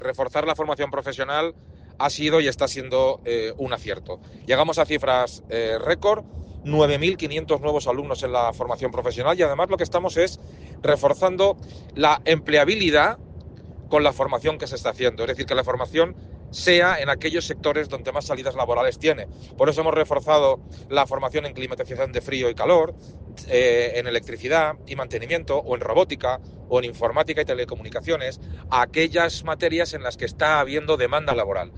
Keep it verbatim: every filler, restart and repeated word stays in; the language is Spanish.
reforzar la formación profesional ha sido y está siendo eh, un acierto. Llegamos a cifras eh, récord, nueve mil quinientos nuevos alumnos en la formación profesional y además lo que estamos es reforzando la empleabilidad con la formación que se está haciendo. Es decir, que la formación sea en aquellos sectores donde más salidas laborales tiene. Por eso hemos reforzado la formación en climatización de frío y calor, eh, en electricidad y mantenimiento, o en robótica, o en informática y telecomunicaciones, aquellas materias en las que está habiendo demanda laboral.